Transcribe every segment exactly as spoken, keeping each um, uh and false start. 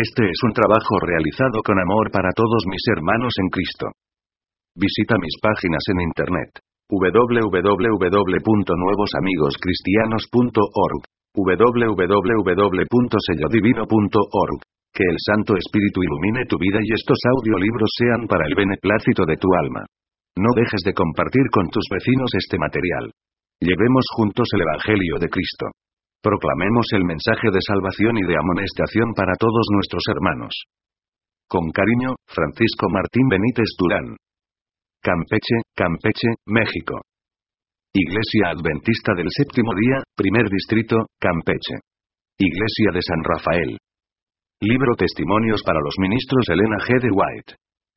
Este es un trabajo realizado con amor para todos mis hermanos en Cristo. Visita mis páginas en internet. w w w punto nuevos amigos cristianos punto org, w w w punto sello divino punto org. Que el Santo Espíritu ilumine tu vida y estos audiolibros sean para el beneplácito de tu alma. No dejes de compartir con tus vecinos este material. Llevemos juntos el Evangelio de Cristo. Proclamemos el mensaje de salvación y de amonestación para todos nuestros hermanos. Con cariño, Francisco Martín Benítez Durán. Campeche, Campeche, México. Iglesia Adventista del Séptimo Día, Primer Distrito, Campeche. Iglesia de San Rafael. Libro Testimonios para los Ministros Elena G. de White.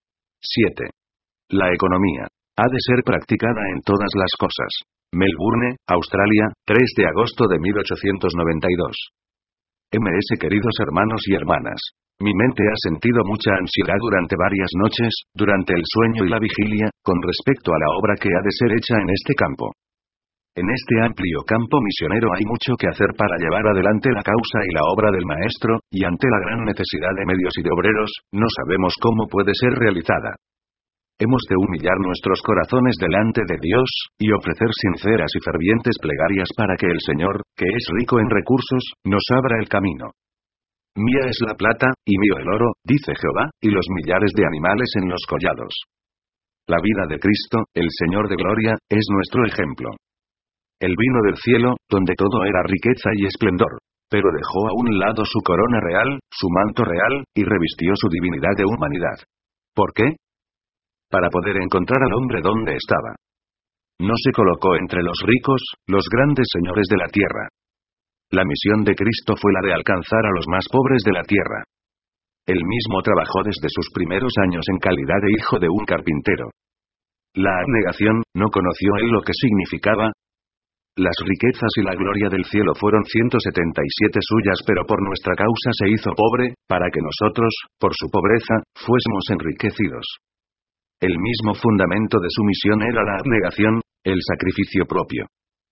siete. La economía. Ha de ser practicada en todas las cosas. Melbourne, Australia, tres de agosto de mil ochocientos noventa y dos. M S Queridos hermanos y hermanas. Mi mente ha sentido mucha ansiedad durante varias noches, durante el sueño y la vigilia, con respecto a la obra que ha de ser hecha en este campo. En este amplio campo misionero hay mucho que hacer para llevar adelante la causa y la obra del Maestro, y ante la gran necesidad de medios y de obreros, no sabemos cómo puede ser realizada. Hemos de humillar nuestros corazones delante de Dios, y ofrecer sinceras y fervientes plegarias para que el Señor, que es rico en recursos, nos abra el camino. Mía es la plata, y mío el oro, dice Jehová, y los millares de animales en los collados. La vida de Cristo, el Señor de gloria, es nuestro ejemplo. Él vino del cielo, donde todo era riqueza y esplendor, pero dejó a un lado su corona real, su manto real, y revistió su divinidad de humanidad. ¿Por qué? Para poder encontrar al hombre donde estaba. No se colocó entre los ricos, los grandes señores de la tierra. La misión de Cristo fue la de alcanzar a los más pobres de la tierra. Él mismo trabajó desde sus primeros años en calidad de hijo de un carpintero. La abnegación, ¿no conoció él lo que significaba? Las riquezas y la gloria del cielo fueron ciento setenta y siete suyas, pero por nuestra causa se hizo pobre, para que nosotros, por su pobreza, fuésemos enriquecidos. El mismo fundamento de su misión era la abnegación, el sacrificio propio.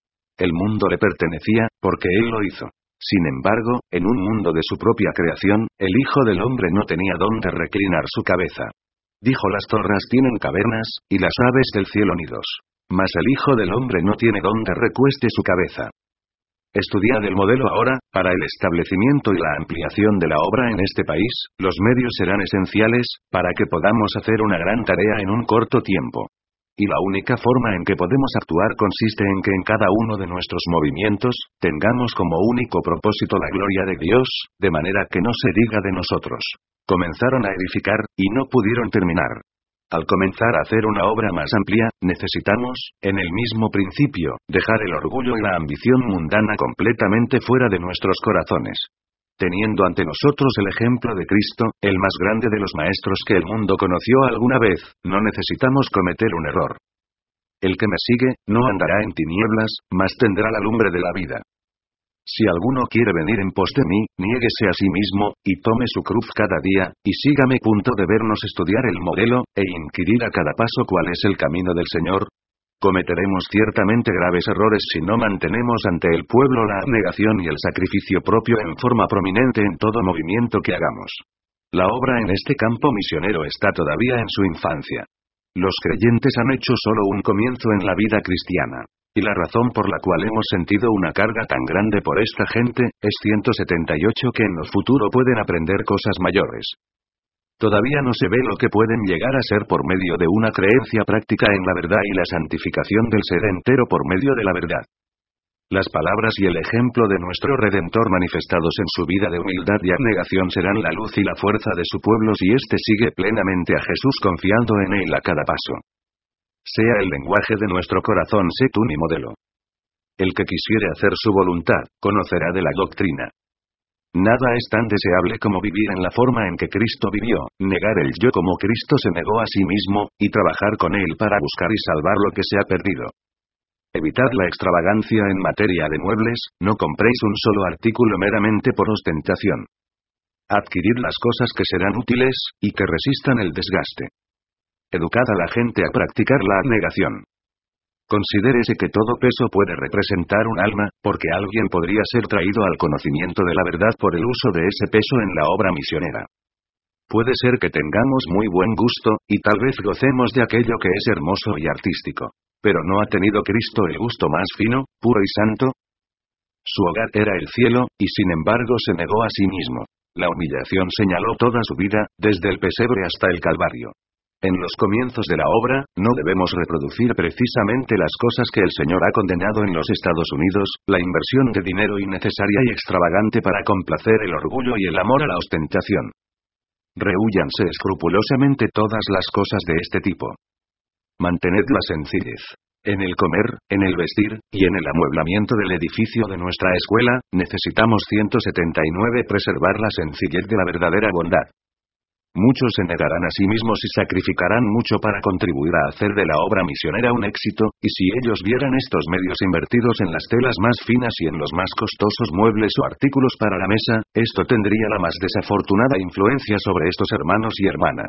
El mundo le pertenecía, porque él lo hizo. Sin embargo, en un mundo de su propia creación, el Hijo del Hombre no tenía dónde reclinar su cabeza. Dijo: las zorras tienen cavernas, y las aves del cielo nidos. Mas el Hijo del Hombre no tiene dónde recueste su cabeza. Estudiad el modelo ahora. Para el establecimiento y la ampliación de la obra en este país, los medios serán esenciales, para que podamos hacer una gran tarea en un corto tiempo. Y la única forma en que podemos actuar consiste en que en cada uno de nuestros movimientos, tengamos como único propósito la gloria de Dios, de manera que no se diga de nosotros: comenzaron a edificar, y no pudieron terminar. Al comenzar a hacer una obra más amplia, necesitamos, en el mismo principio, dejar el orgullo y la ambición mundana completamente fuera de nuestros corazones. Teniendo ante nosotros el ejemplo de Cristo, el más grande de los maestros que el mundo conoció alguna vez, no necesitamos cometer un error. El que me sigue, no andará en tinieblas, mas tendrá la lumbre de la vida. Si alguno quiere venir en pos de mí, niéguese a sí mismo, y tome su cruz cada día, y sígame. Punto de vernos estudiar el modelo, e inquirir a cada paso cuál es el camino del Señor. Cometeremos ciertamente graves errores si no mantenemos ante el pueblo la abnegación y el sacrificio propio en forma prominente en todo movimiento que hagamos. La obra en este campo misionero está todavía en su infancia. Los creyentes han hecho solo un comienzo en la vida cristiana. Y la razón por la cual hemos sentido una carga tan grande por esta gente, es ciento setenta y ocho que en lo futuro pueden aprender cosas mayores. Todavía no se ve lo que pueden llegar a ser por medio de una creencia práctica en la verdad y la santificación del ser entero por medio de la verdad. Las palabras y el ejemplo de nuestro Redentor manifestados en su vida de humildad y abnegación serán la luz y la fuerza de su pueblo si éste sigue plenamente a Jesús confiando en él a cada paso. Sea el lenguaje de nuestro corazón, sé tú mi modelo. El que quisiere hacer su voluntad, conocerá de la doctrina. Nada es tan deseable como vivir en la forma en que Cristo vivió, negar el yo como Cristo se negó a sí mismo, y trabajar con él para buscar y salvar lo que se ha perdido. Evitad la extravagancia en materia de muebles, no compréis un solo artículo meramente por ostentación. Adquirid las cosas que serán útiles, y que resistan el desgaste. Educad a la gente a practicar la abnegación. Considérese que todo peso puede representar un alma, porque alguien podría ser traído al conocimiento de la verdad por el uso de ese peso en la obra misionera. Puede ser que tengamos muy buen gusto, y tal vez gocemos de aquello que es hermoso y artístico. Pero ¿no ha tenido Cristo el gusto más fino, puro y santo? Su hogar era el cielo, y sin embargo se negó a sí mismo. La humillación señaló toda su vida, desde el pesebre hasta el Calvario. En los comienzos de la obra, no debemos reproducir precisamente las cosas que el Señor ha condenado en los Estados Unidos, la inversión de dinero innecesaria y extravagante para complacer el orgullo y el amor a la ostentación. Rehúyanse escrupulosamente todas las cosas de este tipo. Mantened la sencillez. En el comer, en el vestir, y en el amueblamiento del edificio de nuestra escuela, necesitamos ciento setenta y nueve preservar la sencillez de la verdadera bondad. Muchos se negarán a sí mismos y sacrificarán mucho para contribuir a hacer de la obra misionera un éxito, y si ellos vieran estos medios invertidos en las telas más finas y en los más costosos muebles o artículos para la mesa, esto tendría la más desafortunada influencia sobre estos hermanos y hermanas.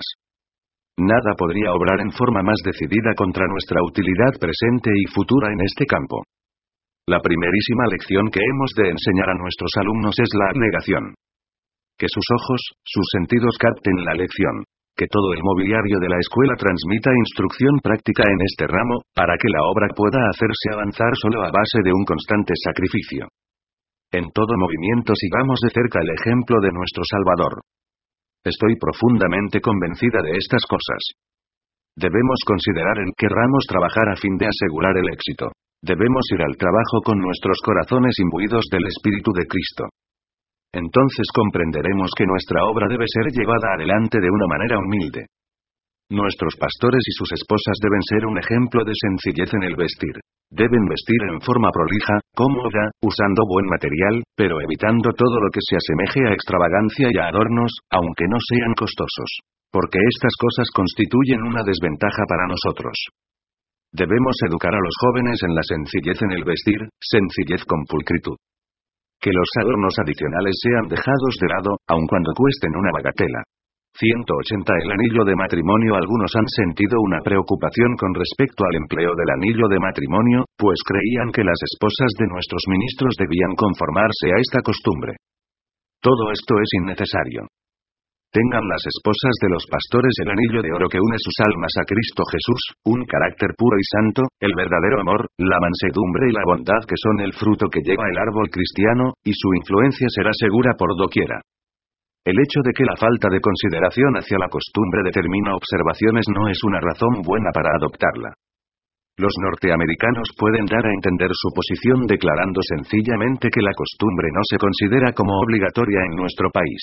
Nada podría obrar en forma más decidida contra nuestra utilidad presente y futura en este campo. La primerísima lección que hemos de enseñar a nuestros alumnos es la abnegación. Que sus ojos, sus sentidos capten la lección. Que todo el mobiliario de la escuela transmita instrucción práctica en este ramo, para que la obra pueda hacerse avanzar solo a base de un constante sacrificio. En todo movimiento sigamos de cerca el ejemplo de nuestro Salvador. Estoy profundamente convencida de estas cosas. Debemos considerar en qué ramos trabajar a fin de asegurar el éxito. Debemos ir al trabajo con nuestros corazones imbuidos del Espíritu de Cristo. Entonces comprenderemos que nuestra obra debe ser llevada adelante de una manera humilde. Nuestros pastores y sus esposas deben ser un ejemplo de sencillez en el vestir. Deben vestir en forma prolija, cómoda, usando buen material, pero evitando todo lo que se asemeje a extravagancia y a adornos, aunque no sean costosos. Porque estas cosas constituyen una desventaja para nosotros. Debemos educar a los jóvenes en la sencillez en el vestir, sencillez con pulcritud. Que los adornos adicionales sean dejados de lado, aun cuando cuesten una bagatela. ciento ochenta El anillo de matrimonio. Algunos han sentido una preocupación con respecto al empleo del anillo de matrimonio, pues creían que las esposas de nuestros ministros debían conformarse a esta costumbre. Todo esto es innecesario. Tengan las esposas de los pastores el anillo de oro que une sus almas a Cristo Jesús, un carácter puro y santo, el verdadero amor, la mansedumbre y la bondad que son el fruto que lleva el árbol cristiano, y su influencia será segura por doquiera. El hecho de que la falta de consideración hacia la costumbre determina observaciones no es una razón buena para adoptarla. Los norteamericanos pueden dar a entender su posición declarando sencillamente que la costumbre no se considera como obligatoria en nuestro país.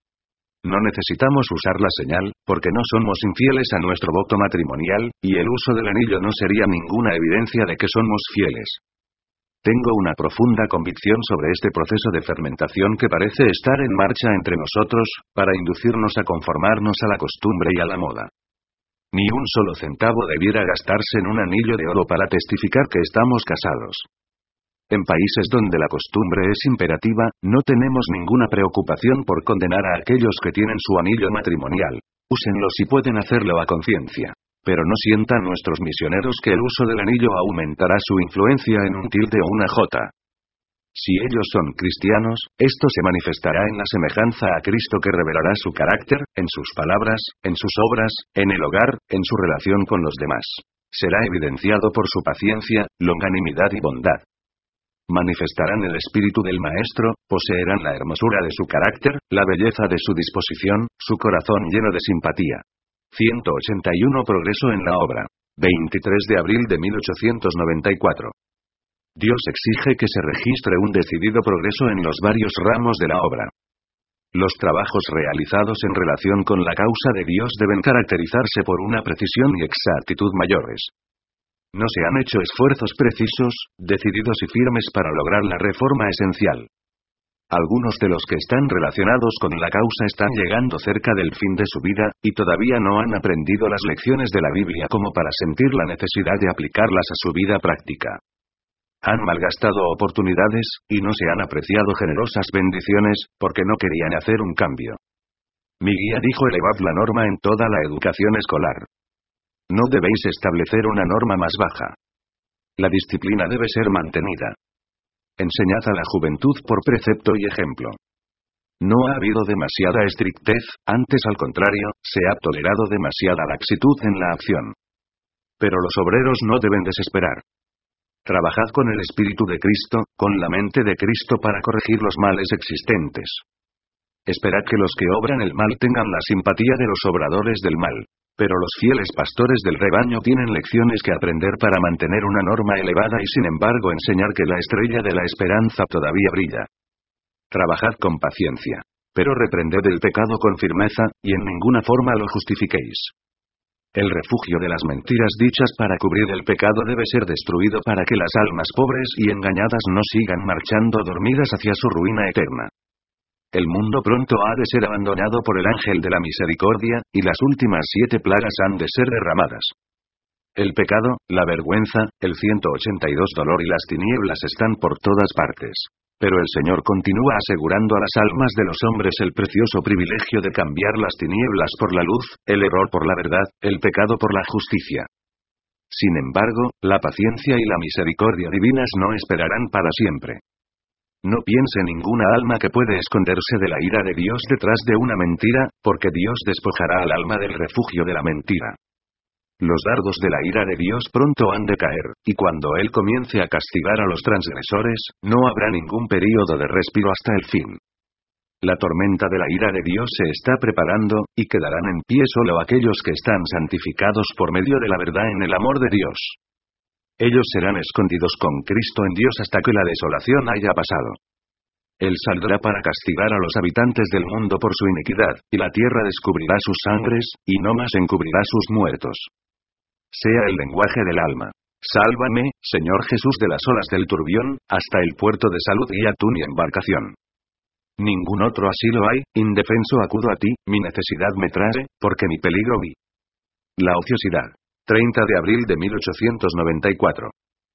No necesitamos usar la señal, porque no somos infieles a nuestro voto matrimonial, y el uso del anillo no sería ninguna evidencia de que somos fieles. Tengo una profunda convicción sobre este proceso de fermentación que parece estar en marcha entre nosotros, para inducirnos a conformarnos a la costumbre y a la moda. Ni un solo centavo debiera gastarse en un anillo de oro para testificar que estamos casados. En países donde la costumbre es imperativa, no tenemos ninguna preocupación por condenar a aquellos que tienen su anillo matrimonial. Úsenlo si pueden hacerlo a conciencia. Pero no sientan nuestros misioneros que el uso del anillo aumentará su influencia en un tilde o una jota. Si ellos son cristianos, esto se manifestará en la semejanza a Cristo que revelará su carácter, en sus palabras, en sus obras, en el hogar, en su relación con los demás. Será evidenciado por su paciencia, longanimidad y bondad. Manifestarán el espíritu del Maestro, poseerán la hermosura de su carácter, la belleza de su disposición, su corazón lleno de simpatía. ciento ochenta y uno Progreso en la obra. veintitrés de abril de mil ochocientos noventa y cuatro. Dios exige que se registre un decidido progreso en los varios ramos de la obra. Los trabajos realizados en relación con la causa de Dios deben caracterizarse por una precisión y exactitud mayores. No se han hecho esfuerzos precisos, decididos y firmes para lograr la reforma esencial. Algunos de los que están relacionados con la causa están llegando cerca del fin de su vida, y todavía no han aprendido las lecciones de la Biblia como para sentir la necesidad de aplicarlas a su vida práctica. Han malgastado oportunidades, y no se han apreciado generosas bendiciones, porque no querían hacer un cambio. Mi guía dijo: elevad la norma en toda la educación escolar. No debéis establecer una norma más baja. La disciplina debe ser mantenida. Enseñad a la juventud por precepto y ejemplo. No ha habido demasiada estrictez, antes al contrario, se ha tolerado demasiada laxitud en la acción. Pero los obreros no deben desesperar. Trabajad con el Espíritu de Cristo, con la mente de Cristo para corregir los males existentes. Esperad que los que obran el mal tengan la simpatía de los obradores del mal. Pero los fieles pastores del rebaño tienen lecciones que aprender para mantener una norma elevada y sin embargo enseñar que la estrella de la esperanza todavía brilla. Trabajad con paciencia. Pero reprended el pecado con firmeza, y en ninguna forma lo justifiquéis. El refugio de las mentiras dichas para cubrir el pecado debe ser destruido para que las almas pobres y engañadas no sigan marchando dormidas hacia su ruina eterna. El mundo pronto ha de ser abandonado por el ángel de la misericordia, y las últimas siete plagas han de ser derramadas. El pecado, la vergüenza, el ciento ochenta y dos dolor y las tinieblas están por todas partes. Pero el Señor continúa asegurando a las almas de los hombres el precioso privilegio de cambiar las tinieblas por la luz, el error por la verdad, el pecado por la justicia. Sin embargo, la paciencia y la misericordia divinas no esperarán para siempre. No piense ninguna alma que puede esconderse de la ira de Dios detrás de una mentira, porque Dios despojará al alma del refugio de la mentira. Los dardos de la ira de Dios pronto han de caer, y cuando Él comience a castigar a los transgresores, no habrá ningún período de respiro hasta el fin. La tormenta de la ira de Dios se está preparando, y quedarán en pie solo aquellos que están santificados por medio de la verdad en el amor de Dios. Ellos serán escondidos con Cristo en Dios hasta que la desolación haya pasado. Él saldrá para castigar a los habitantes del mundo por su iniquidad, y la tierra descubrirá sus sangres, y no más encubrirá sus muertos. Sea el lenguaje del alma. Sálvame, Señor Jesús, de las olas del turbión, hasta el puerto de salud guía tú mi embarcación. Ningún otro asilo hay, indefenso acudo a ti, mi necesidad me trae, porque mi peligro vi. La ociosidad. treinta de abril de mil ochocientos noventa y cuatro.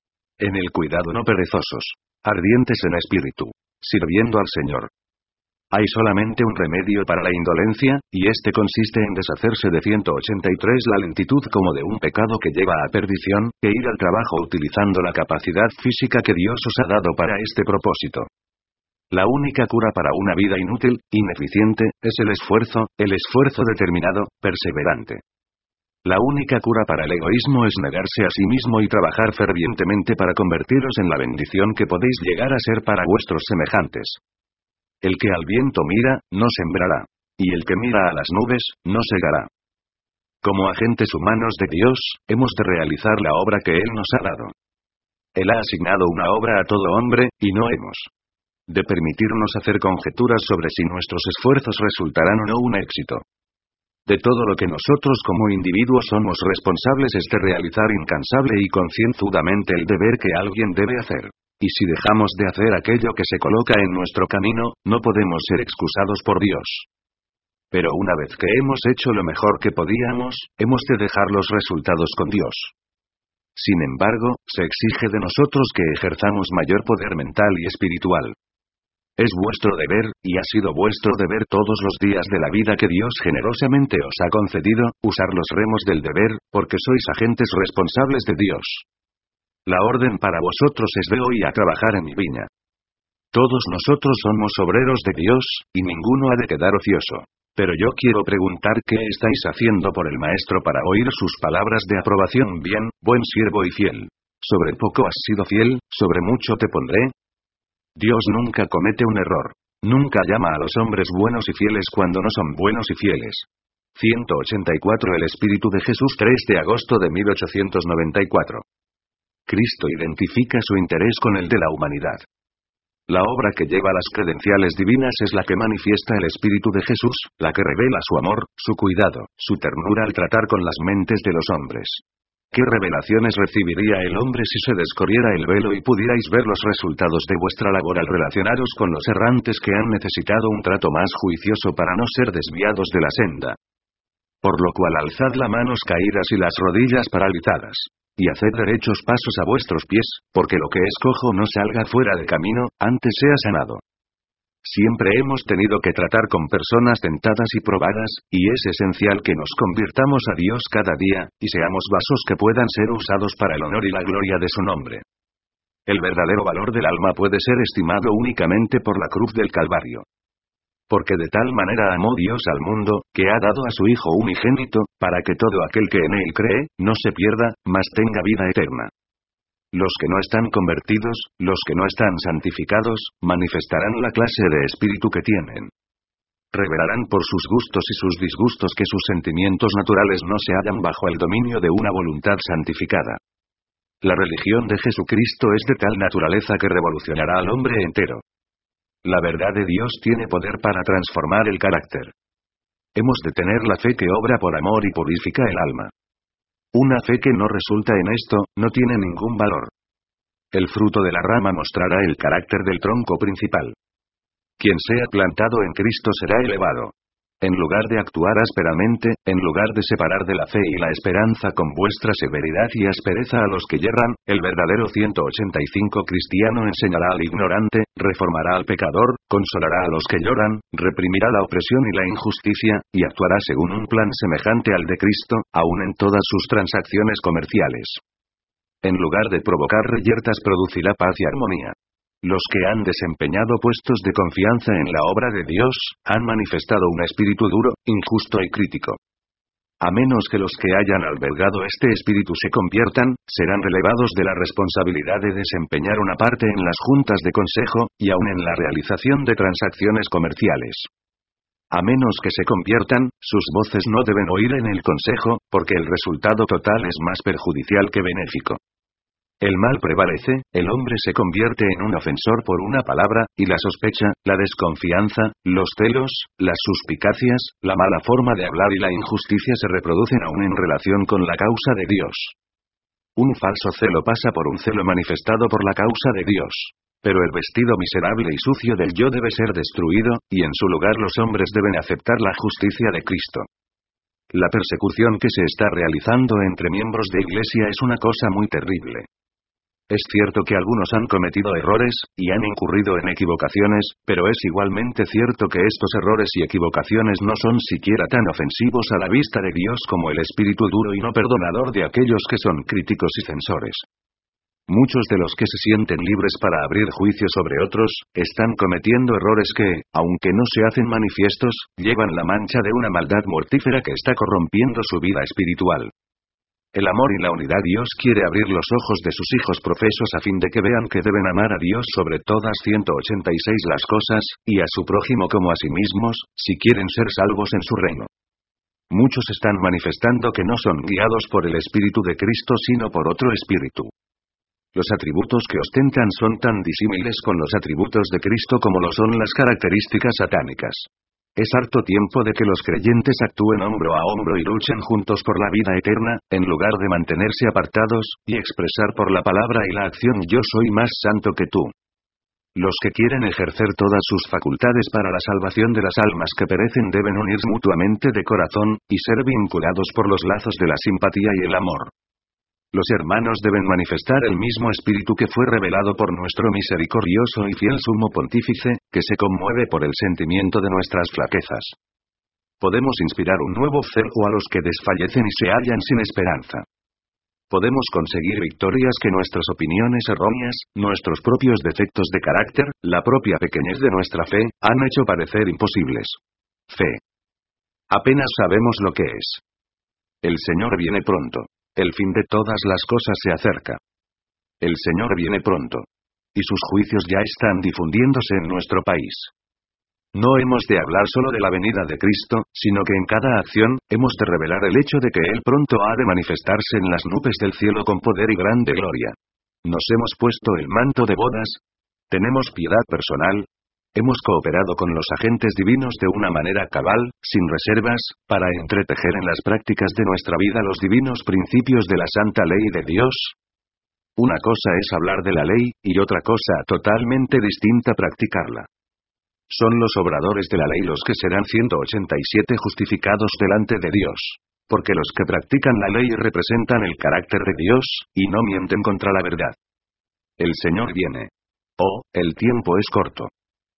En el cuidado no perezosos. Ardientes en espíritu. Sirviendo al Señor. Hay solamente un remedio para la indolencia, y este consiste en deshacerse de ciento ochenta y tres la lentitud como de un pecado que lleva a perdición, e ir al trabajo utilizando la capacidad física que Dios os ha dado para este propósito. La única cura para una vida inútil, ineficiente, es el esfuerzo, el esfuerzo determinado, perseverante. La única cura para el egoísmo es negarse a sí mismo y trabajar fervientemente para convertiros en la bendición que podéis llegar a ser para vuestros semejantes. El que al viento mira, no sembrará. Y el que mira a las nubes, no segará. Como agentes humanos de Dios, hemos de realizar la obra que Él nos ha dado. Él ha asignado una obra a todo hombre, y no hemos de permitirnos hacer conjeturas sobre si nuestros esfuerzos resultarán o no un éxito. De todo lo que nosotros como individuos somos responsables es de realizar incansable y concienzudamente el deber que alguien debe hacer. Y si dejamos de hacer aquello que se coloca en nuestro camino, no podemos ser excusados por Dios. Pero una vez que hemos hecho lo mejor que podíamos, hemos de dejar los resultados con Dios. Sin embargo, se exige de nosotros que ejerzamos mayor poder mental y espiritual. Es vuestro deber, y ha sido vuestro deber todos los días de la vida que Dios generosamente os ha concedido, usar los remos del deber, porque sois agentes responsables de Dios. La orden para vosotros es de hoy a trabajar en mi viña. Todos nosotros somos obreros de Dios, y ninguno ha de quedar ocioso. Pero yo quiero preguntar qué estáis haciendo por el Maestro para oír sus palabras de aprobación. Bien, buen siervo y fiel. Sobre poco has sido fiel, sobre mucho te pondré. Dios nunca comete un error. Nunca llama a los hombres buenos y fieles cuando no son buenos y fieles. ciento ochenta y cuatro El Espíritu de Jesús tres de agosto de mil ochocientos noventa y cuatro. Cristo identifica su interés con el de la humanidad. La obra que lleva las credenciales divinas es la que manifiesta el Espíritu de Jesús, la que revela su amor, su cuidado, su ternura al tratar con las mentes de los hombres. ¿Qué revelaciones recibiría el hombre si se descorriera el velo y pudierais ver los resultados de vuestra labor al relacionaros con los errantes que han necesitado un trato más juicioso para no ser desviados de la senda? Por lo cual alzad las manos caídas y las rodillas paralizadas. Y haced derechos pasos a vuestros pies, porque lo que es cojo no salga fuera de camino, antes sea sanado. Siempre hemos tenido que tratar con personas tentadas y probadas, y es esencial que nos convirtamos a Dios cada día, y seamos vasos que puedan ser usados para el honor y la gloria de su nombre. El verdadero valor del alma puede ser estimado únicamente por la cruz del Calvario. Porque de tal manera amó Dios al mundo, que ha dado a su Hijo unigénito, para que todo aquel que en él cree, no se pierda, mas tenga vida eterna. Los que no están convertidos, los que no están santificados, manifestarán la clase de espíritu que tienen. Revelarán por sus gustos y sus disgustos que sus sentimientos naturales no se hallan bajo el dominio de una voluntad santificada. La religión de Jesucristo es de tal naturaleza que revolucionará al hombre entero. La verdad de Dios tiene poder para transformar el carácter. Hemos de tener la fe que obra por amor y purifica el alma. Una fe que no resulta en esto, no tiene ningún valor. El fruto de la rama mostrará el carácter del tronco principal. Quien sea plantado en Cristo será elevado. En lugar de actuar ásperamente, en lugar de separar de la fe y la esperanza con vuestra severidad y aspereza a los que yerran, el verdadero ciento ochenta y cinco cristiano enseñará al ignorante, reformará al pecador, consolará a los que lloran, reprimirá la opresión y la injusticia, y actuará según un plan semejante al de Cristo, aun en todas sus transacciones comerciales. En lugar de provocar reyertas producirá paz y armonía. Los que han desempeñado puestos de confianza en la obra de Dios, han manifestado un espíritu duro, injusto y crítico. A menos que los que hayan albergado este espíritu se conviertan, serán relevados de la responsabilidad de desempeñar una parte en las juntas de consejo, y aun en la realización de transacciones comerciales. A menos que se conviertan, sus voces no deben oír en el consejo, porque el resultado total es más perjudicial que benéfico. El mal prevalece, el hombre se convierte en un ofensor por una palabra, y la sospecha, la desconfianza, los celos, las suspicacias, la mala forma de hablar y la injusticia se reproducen aún en relación con la causa de Dios. Un falso celo pasa por un celo manifestado por la causa de Dios. Pero el vestido miserable y sucio del yo debe ser destruido, y en su lugar los hombres deben aceptar la justicia de Cristo. La persecución que se está realizando entre miembros de Iglesia es una cosa muy terrible. Es cierto que algunos han cometido errores, y han incurrido en equivocaciones, pero es igualmente cierto que estos errores y equivocaciones no son siquiera tan ofensivos a la vista de Dios como el espíritu duro y no perdonador de aquellos que son críticos y censores. Muchos de los que se sienten libres para abrir juicio sobre otros, están cometiendo errores que, aunque no se hacen manifiestos, llevan la mancha de una maldad mortífera que está corrompiendo su vida espiritual. El amor y la unidad. Dios quiere abrir los ojos de sus hijos profesos a fin de que vean que deben amar a Dios sobre todas ciento ochenta y seis las cosas, y a su prójimo como a sí mismos, si quieren ser salvos en su reino. Muchos están manifestando que no son guiados por el Espíritu de Cristo sino por otro espíritu. Los atributos que ostentan son tan disímiles con los atributos de Cristo como lo son las características satánicas. Es harto tiempo de que los creyentes actúen hombro a hombro y luchen juntos por la vida eterna, en lugar de mantenerse apartados, y expresar por la palabra y la acción yo soy más santo que tú. Los que quieren ejercer todas sus facultades para la salvación de las almas que perecen deben unirse mutuamente de corazón, y ser vinculados por los lazos de la simpatía y el amor. Los hermanos deben manifestar el mismo espíritu que fue revelado por nuestro misericordioso y fiel sumo pontífice, que se conmueve por el sentimiento de nuestras flaquezas. Podemos inspirar un nuevo celo a los que desfallecen y se hallan sin esperanza. Podemos conseguir victorias que nuestras opiniones erróneas, nuestros propios defectos de carácter, la propia pequeñez de nuestra fe, han hecho parecer imposibles. Fe. Apenas sabemos lo que es. El Señor viene pronto. El fin de todas las cosas se acerca. El Señor viene pronto. Y sus juicios ya están difundiéndose en nuestro país. No hemos de hablar solo de la venida de Cristo, sino que en cada acción, hemos de revelar el hecho de que Él pronto ha de manifestarse en las nubes del cielo con poder y grande gloria. Nos hemos puesto el manto de bodas. Tenemos piedad personal. Hemos cooperado con los agentes divinos de una manera cabal, sin reservas, para entretejer en las prácticas de nuestra vida los divinos principios de la santa ley de Dios. Una cosa es hablar de la ley, y otra cosa totalmente distinta practicarla. Son los obradores de la ley los que serán ciento ochenta y siete justificados delante de Dios. Porque los que practican la ley representan el carácter de Dios, y no mienten contra la verdad. El Señor viene. Oh, el tiempo es corto.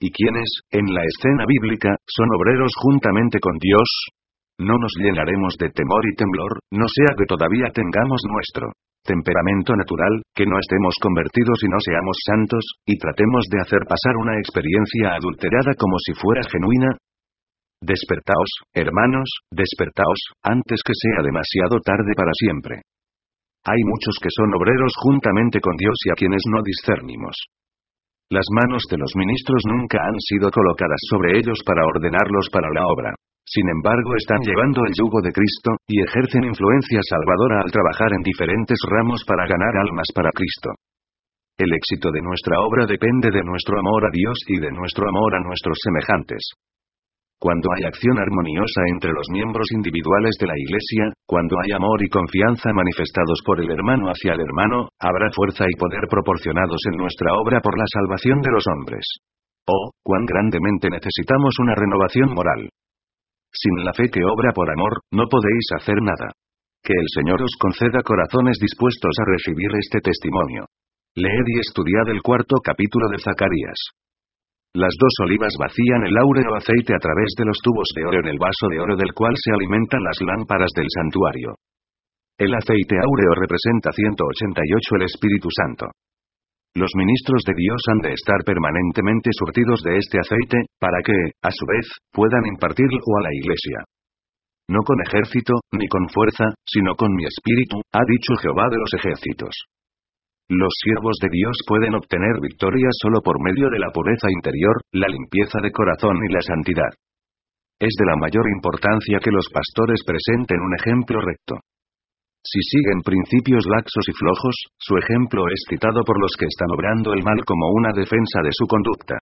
¿Y quiénes, en la escena bíblica, son obreros juntamente con Dios? No nos llenaremos de temor y temblor, no sea que todavía tengamos nuestro temperamento natural, que no estemos convertidos y no seamos santos, y tratemos de hacer pasar una experiencia adulterada como si fuera genuina. Despertaos, hermanos, despertaos, antes que sea demasiado tarde para siempre. Hay muchos que son obreros juntamente con Dios y a quienes no discernimos. Las manos de los ministros nunca han sido colocadas sobre ellos para ordenarlos para la obra. Sin embargo, están llevando el yugo de Cristo, y ejercen influencia salvadora al trabajar en diferentes ramos para ganar almas para Cristo. El éxito de nuestra obra depende de nuestro amor a Dios y de nuestro amor a nuestros semejantes. Cuando hay acción armoniosa entre los miembros individuales de la Iglesia, cuando hay amor y confianza manifestados por el hermano hacia el hermano, habrá fuerza y poder proporcionados en nuestra obra por la salvación de los hombres. Oh, cuán grandemente necesitamos una renovación moral. Sin la fe que obra por amor, no podéis hacer nada. Que el Señor os conceda corazones dispuestos a recibir este testimonio. Leed y estudiad el cuarto capítulo de Zacarías. Las dos olivas vacían el áureo aceite a través de los tubos de oro en el vaso de oro del cual se alimentan las lámparas del santuario. El aceite áureo representa ciento ochenta y ocho el Espíritu Santo. Los ministros de Dios han de estar permanentemente surtidos de este aceite, para que, a su vez, puedan impartirlo a la Iglesia. No con ejército, ni con fuerza, sino con mi espíritu, ha dicho Jehová de los ejércitos. Los siervos de Dios pueden obtener victoria solo por medio de la pureza interior, la limpieza de corazón y la santidad. Es de la mayor importancia que los pastores presenten un ejemplo recto. Si siguen principios laxos y flojos, su ejemplo es citado por los que están obrando el mal como una defensa de su conducta.